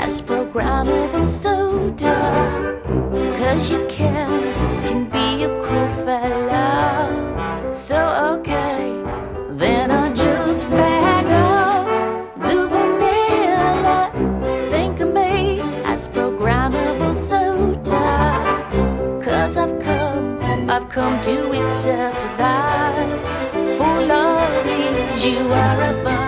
as programmable soda. 'Cause you can be a cool fella. So okay, then I'll just back up the vanilla. Think of me as programmable soda. 'Cause I've come to accept that for love you are a fun